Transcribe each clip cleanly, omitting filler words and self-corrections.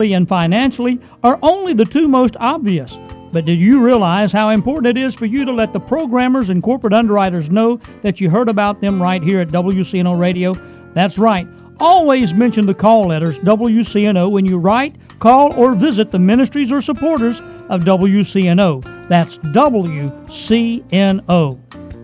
and financially are only the two most obvious. But did you realize how important it is for you to let the programmers and corporate underwriters know that you heard about them right here at WCNO Radio? That's right. Always mention the call letters WCNO when you write, call, or visit the ministries or supporters of WCNO. That's WCNO.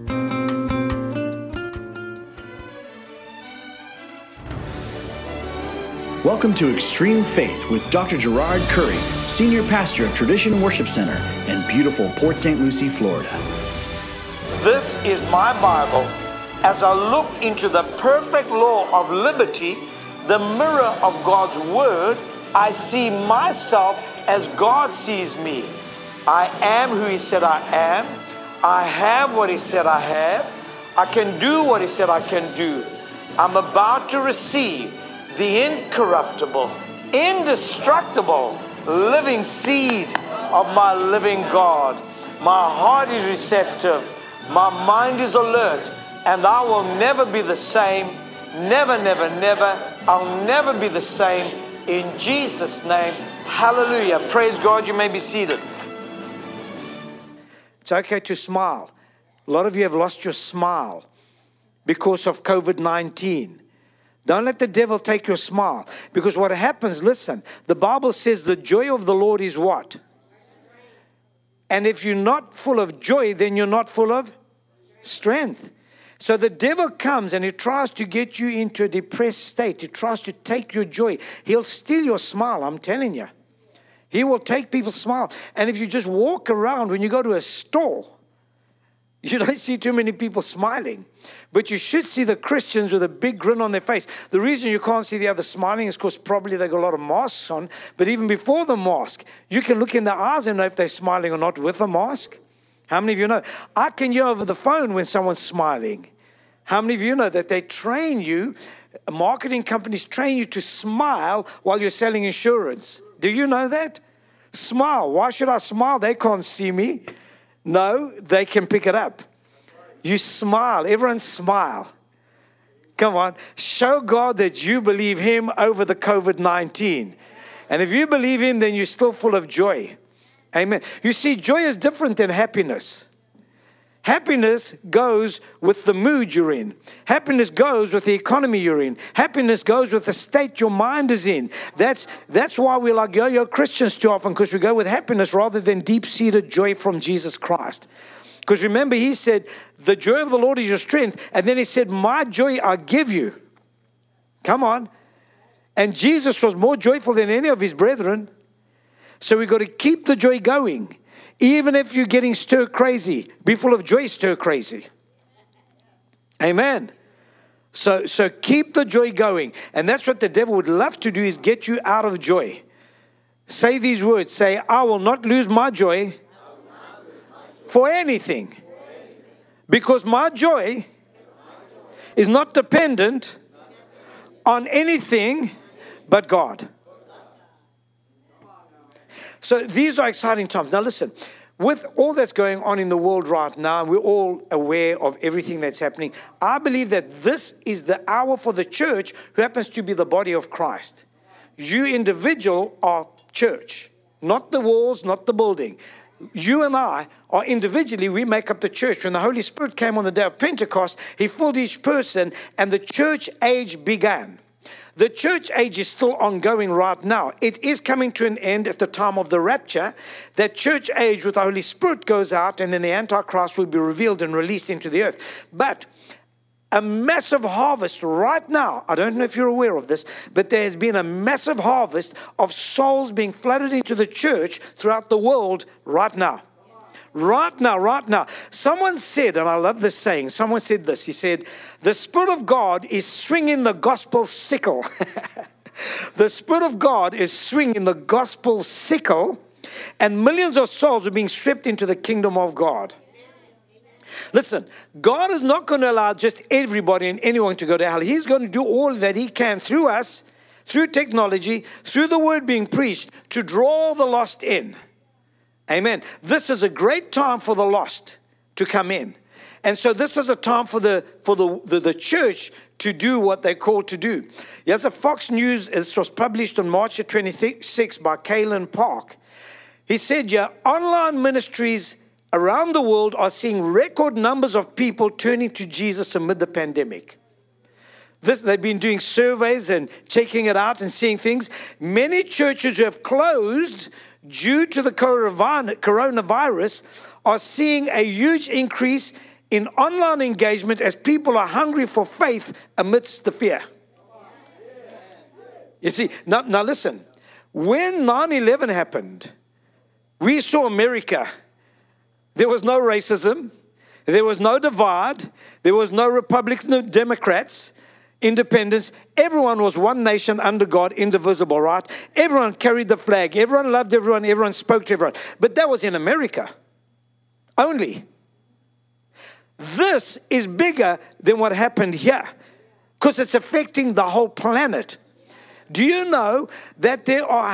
Welcome to Extreme Faith with Dr. Gerard Curry, Senior Pastor of Tradition Worship Center in beautiful Port St. Lucie, Florida. This is my Bible. As I look into the perfect law of liberty, the mirror of God's Word, I see myself as God sees me. I am who He said I am. I have what He said I have. I can do what He said I can do. I'm about to receive the incorruptible, indestructible, living seed of my living God. My heart is receptive. My mind is alert. And I will never be the same. Never, never, never. I'll never be the same. In Jesus' name, hallelujah. Praise God. You may be seated. It's okay to smile. A lot of you have lost your smile because of COVID-19. Don't let the devil take your smile. Because what happens, listen, the Bible says the joy of the Lord is what? And if you're not full of joy, then you're not full of strength. So the devil comes and he tries to get you into a depressed state. He tries to take your joy. He'll steal your smile, I'm telling you. He will take people's smile. And if you just walk around, when you go to a store, you don't see too many people smiling. But you should see the Christians with a big grin on their face. The reason you can't see the others smiling is because probably they've got a lot of masks on. But even before the mask, you can look in their eyes and know if they're smiling or not with the mask. How many of you know? I can hear over the phone when someone's smiling. How many of you know that they train you, marketing companies train you to smile while you're selling insurance? Do you know that? Smile. Why should I smile? They can't see me. No, they can pick it up. You smile. Everyone smile. Come on. Show God that you believe Him over the COVID-19. And if you believe Him, then you're still full of joy. Amen. You see, joy is different than happiness. Happiness goes with the mood you're in. Happiness goes with the economy you're in. Happiness goes with the state your mind is in. That's why we like yo-yo Christians too often, because we go with happiness rather than deep-seated joy from Jesus Christ. Because remember, He said, the joy of the Lord is your strength. And then He said, my joy I give you. Come on. And Jesus was more joyful than any of His brethren. So we've got to keep the joy going. Even if you're getting stir crazy, be full of joy, stir crazy. Amen. So keep the joy going. And that's what the devil would love to do, is get you out of joy. Say these words. Say, I will not lose my joy for anything. Because my joy is not dependent on anything but God. So these are exciting times. Now listen, with all that's going on in the world right now, and we're all aware of everything that's happening, I believe that this is the hour for the church, who happens to be the body of Christ. You individual are church, not the walls, not the building. You and I are individually, we make up the church. When the Holy Spirit came on the day of Pentecost, He filled each person and the church age began. The church age is still ongoing right now. It is coming to an end at the time of the rapture. That church age with the Holy Spirit goes out, and then the Antichrist will be revealed and released into the earth. But a massive harvest right now, I don't know if you're aware of this, but there has been a massive harvest of souls being flooded into the church throughout the world right now. Right now. Someone said, and I love this saying, someone said this. He said, the Spirit of God is swinging the gospel sickle. The Spirit of God is swinging the gospel sickle, and millions of souls are being stripped into the kingdom of God. Listen, God is not going to allow just everybody and anyone to go to hell. He's going to do all that He can through us, through technology, through the word being preached, to draw the lost in. Amen. This is a great time for the lost to come in. And so this is a time for the church to do what they're called to do. Here's a Fox News, it was published on March 26 by Kalen Park. He said, yeah, online ministries around the world are seeing record numbers of people turning to Jesus amid the pandemic. They've been doing surveys and checking it out and seeing things. Many churches who have closed due to the coronavirus are seeing a huge increase in online engagement as people are hungry for faith amidst the fear. You see, now listen, when 9/11 happened, we saw America. There was no racism. There was no divide. There was no Republicans, no Democrats, independents. Everyone was one nation under God, indivisible, right? Everyone carried the flag. Everyone loved everyone. Everyone spoke to everyone. But that was in America only. This is bigger than what happened here because it's affecting the whole planet. Do you know that there are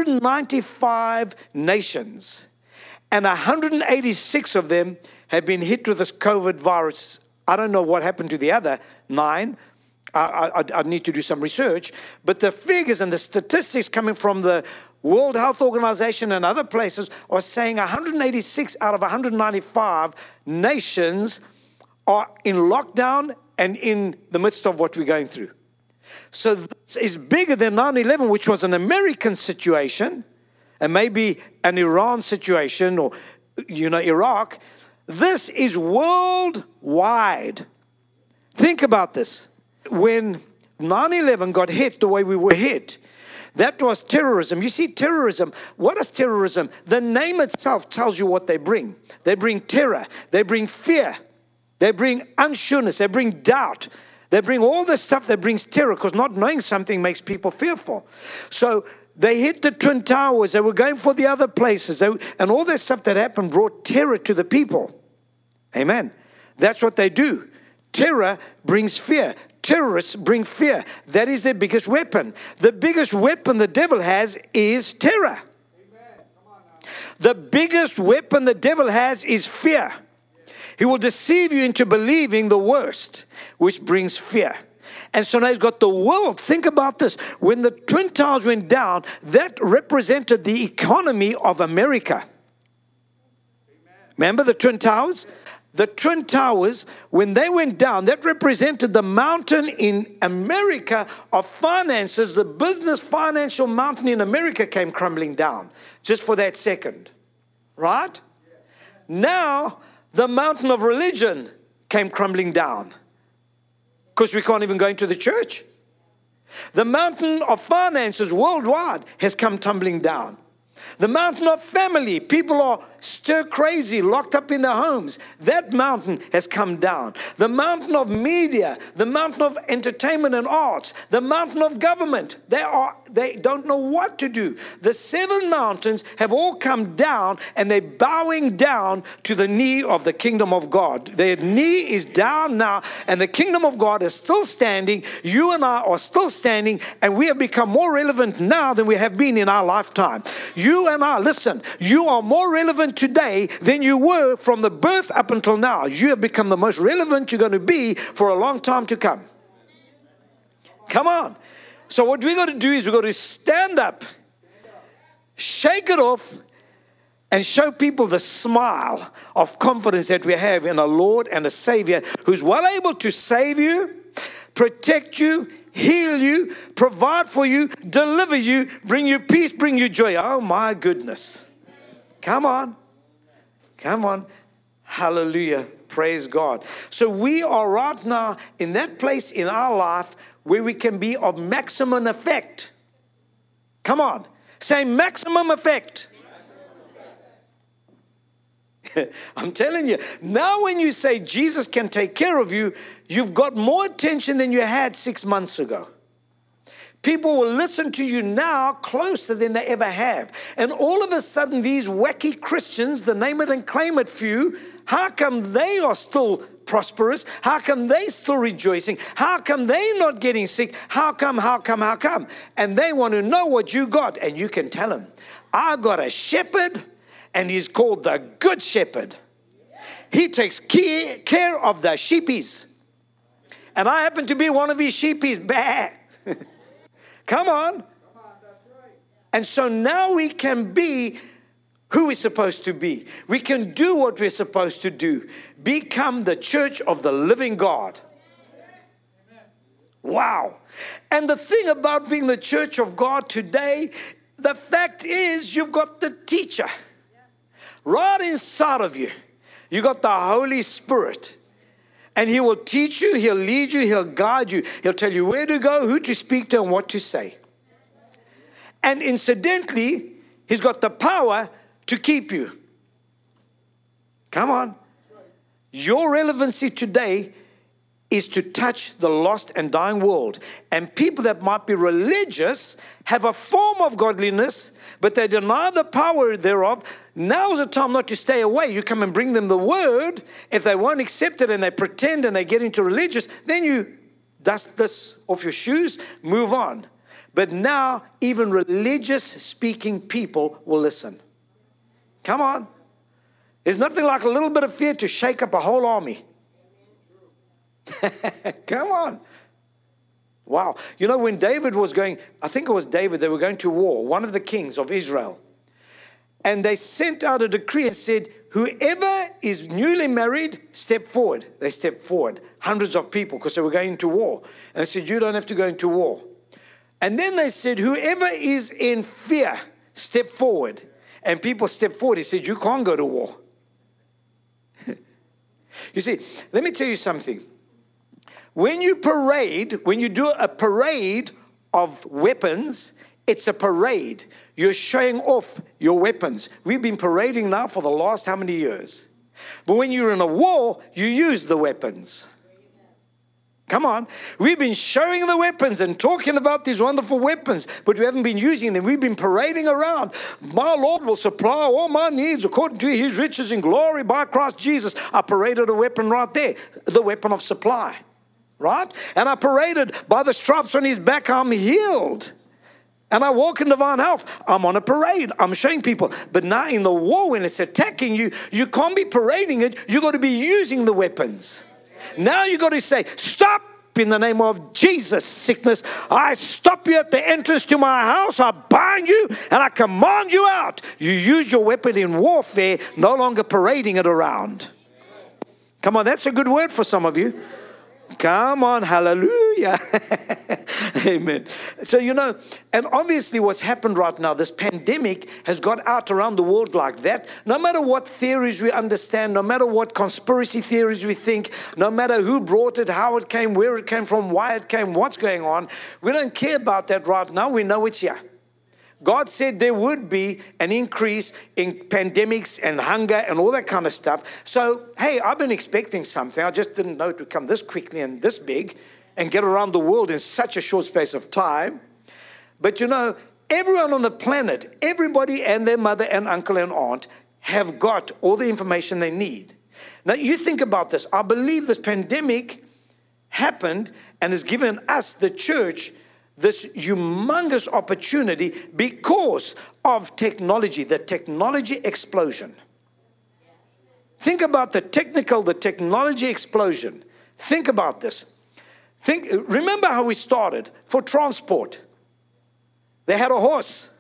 195 nations and 186 of them have been hit with this COVID virus? I don't know what happened to the other 9. I need to do some research. But the figures and the statistics coming from the World Health Organization and other places are saying 186 out of 195 nations are in lockdown and in the midst of what we're going through. So this is bigger than 9/11, which was an American situation, and maybe an Iran situation, or, Iraq. This is worldwide. Think about this. When 9/11 got hit the way we were hit, that was terrorism. You see, terrorism, what is terrorism? The name itself tells you what they bring. They bring terror. They bring fear. They bring unsureness. They bring doubt. They bring all this stuff that brings terror, because not knowing something makes people fearful. So they hit the Twin Towers. They were going for the other places. And all that stuff that happened brought terror to the people. Amen. That's what they do. Terror brings fear. Terrorists bring fear. That is their biggest weapon. The biggest weapon the devil has is terror. The biggest weapon the devil has is fear. He will deceive you into believing the worst, which brings fear. And so now he's got the world. Think about this. When the Twin Towers went down, that represented the economy of America. Remember the Twin Towers? The Twin Towers, when they went down, that represented the mountain in America of finances. The business financial mountain in America came crumbling down just for that second. Right? Now, the mountain of religion came crumbling down because we can't even go into the church. The mountain of finances worldwide has come tumbling down. The mountain of family, people are stir crazy, locked up in their homes. That mountain has come down. The mountain of media, the mountain of entertainment and arts, the mountain of government, they don't know what to do. The 7 mountains have all come down, and they're bowing down to the knee of the kingdom of God. Their knee is down now, and the kingdom of God is still standing. You and I are still standing, and we have become more relevant now than we have been in our lifetime. You and I, listen, you are more relevant today than you were from the birth up until now. You have become the most relevant you're going to be for a long time to come. Come on. So what we've got to do is we've got to stand up, shake it off, and show people the smile of confidence that we have in a Lord and a Savior who's well able to save you, protect you, heal you, provide for you, deliver you, bring you peace, bring you joy. Oh my goodness. Come on. Come on. Hallelujah. Praise God. So we are right now in that place in our life where we can be of maximum effect. Come on. Say maximum effect. I'm telling you, now when you say Jesus can take care of you, you've got more attention than you had 6 months ago. People will listen to you now closer than they ever have. And all of a sudden, these wacky Christians, the name it and claim it few, how come they are still prosperous? How come they still rejoicing? How come they not getting sick? How come? And they want to know what you got. And you can tell them, I got a shepherd, and he's called the Good Shepherd. He takes care of the sheepies. And I happen to be one of his sheepies. Bah. Come on. And so now we can be who we're supposed to be. We can do what we're supposed to do. Become the church of the living God. Wow. And the thing about being the church of God today, the fact is you've got the teacher right inside of you. You got the Holy Spirit. And He will teach you, He'll lead you, He'll guide you. He'll tell you where to go, who to speak to, and what to say. And incidentally, He's got the power to keep you. Come on. Your relevancy today is to touch the lost and dying world. And people that might be religious have a form of godliness, but they deny the power thereof. Now's the time not to stay away. You come and bring them the word. If they won't accept it and they pretend and they get into religious, then you dust this off your shoes, move on. But now even religious speaking people will listen. Come on. There's nothing like a little bit of fear to shake up a whole army. Come on. Wow. You know, when David was going, I think it was David, they were going to war, one of the kings of Israel. And they sent out a decree and said, whoever is newly married, step forward. They stepped forward. Hundreds of people, because they were going to war. And they said, you don't have to go into war. And then they said, whoever is in fear, step forward. And people stepped forward. He said, you can't go to war. You see, let me tell you something. When you do a parade of weapons, it's a parade. You're showing off your weapons. We've been parading now for the last how many years? But when you're in a war, you use the weapons. Come on. We've been showing the weapons and talking about these wonderful weapons, but we haven't been using them. We've been parading around. My Lord will supply all my needs according to His riches in glory by Christ Jesus. I paraded a weapon right there, the weapon of supply. Right? And I paraded by the stripes on His back, I'm healed. And I walk in divine health. I'm on a parade. I'm showing people. But now in the war, when it's attacking you, you can't be parading it. You've got to be using the weapons. Now you've got to say, stop in the name of Jesus, sickness. I stop you at the entrance to my house. I bind you and I command you out. You use your weapon in warfare, no longer parading it around. Come on, that's a good word for some of you. Come on, hallelujah. Amen. So, you know, and obviously what's happened right now, this pandemic has got out around the world like that. No matter what theories we understand, no matter what conspiracy theories we think, no matter who brought it, how it came, where it came from, why it came, what's going on, we don't care about that right now. We know it's here. God said there would be an increase in pandemics and hunger and all that kind of stuff. So, hey, I've been expecting something. I just didn't know it would come this quickly and this big and get around the world in such a short space of time. But you know, everyone on the planet, everybody and their mother and uncle and aunt have got all the information they need. Now, you think about this. I believe this pandemic happened and has given us, the church, this humongous opportunity because of technology, the technology explosion. Think about the technology explosion. Think about this. Remember how we started for transport. They had a horse.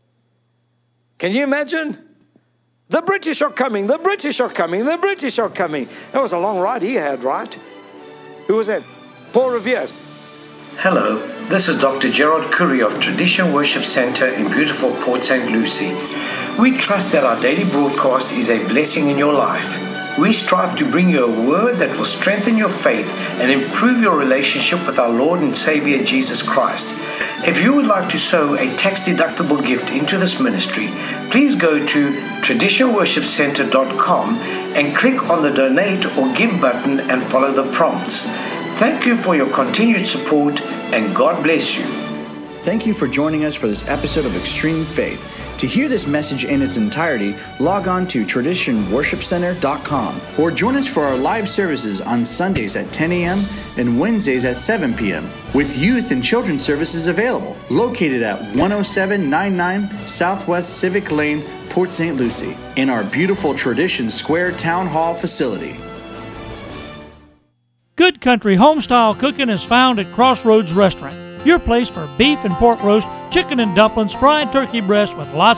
Can you imagine? The British are coming, the British are coming, the British are coming. That was a long ride he had, right? Who was that? Paul Revere. Hello, this is Dr. Gerard Curry of Tradition Worship Center in beautiful Port St. Lucie. We trust that our daily broadcast is a blessing in your life. We strive to bring you a word that will strengthen your faith and improve your relationship with our Lord and Savior Jesus Christ. If you would like to sow a tax-deductible gift into this ministry, please go to traditionworshipcenter.com and click on the donate or give button and follow the prompts. Thank you for your continued support, and God bless you. Thank you for joining us for this episode of Extreme Faith. To hear this message in its entirety, log on to traditionworshipcenter.com or join us for our live services on Sundays at 10 a.m. and Wednesdays at 7 p.m. with youth and children's services available, located at 10799 Southwest Civic Lane, Port St. Lucie, in our beautiful Tradition Square Town Hall facility. Good Country Homestyle Cooking is found at Crossroads Restaurant, your place for beef and pork roast, chicken and dumplings, fried turkey breast with lots